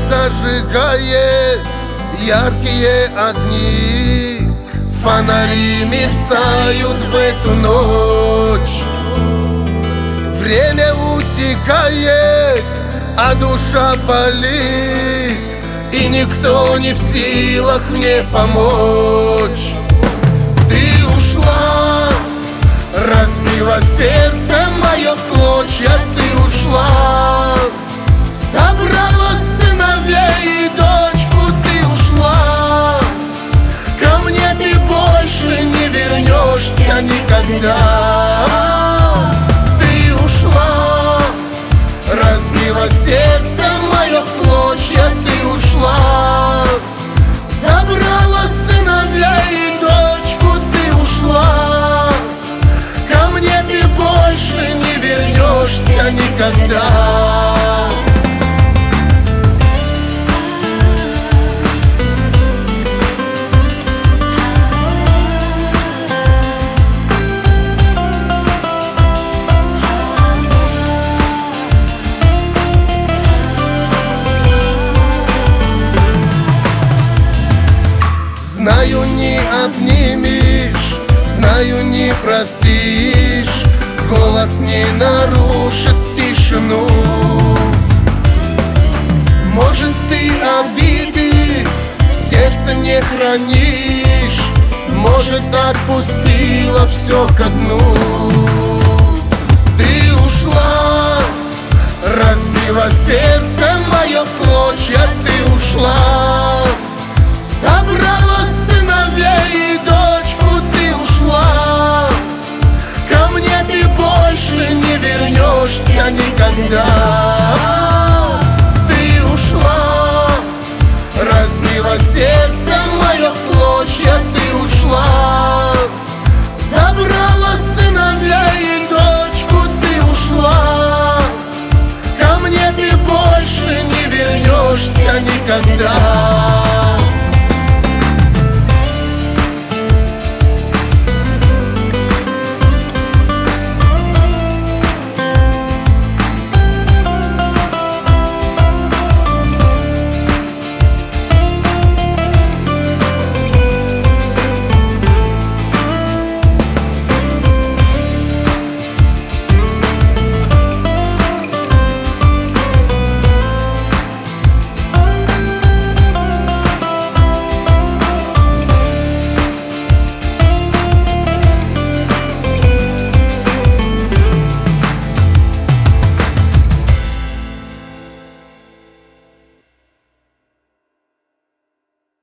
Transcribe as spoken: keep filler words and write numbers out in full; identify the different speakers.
Speaker 1: зажигает яркие огни, фонари мерцают в эту ночь. Время утекает, а душа болит, и никто не в силах мне помочь. Ты ушла, разбила сердце мое в клочья. Ты ушла, собрала сыновей и дочку. Ты ушла, ко мне ты больше не вернешься никогда. Ты ушла, разбила сердце мое в клочья. Ты ушла, забрала сыновей и дочку. Ты ушла, ко мне ты больше не вернешься никогда. Знаю, не обнимешь, знаю, не простишь, голос не нарушит тишину. Может, ты обиды в сердце не хранишь, может, отпустила все ко дну. Ты ушла, разбила сердце мое в клочья. Ты ушла, собрала сыновей и дочку. Ты ушла, ко мне ты больше не вернешься никогда. Ты ушла, разбила сердце мое в клочья. Ты ушла,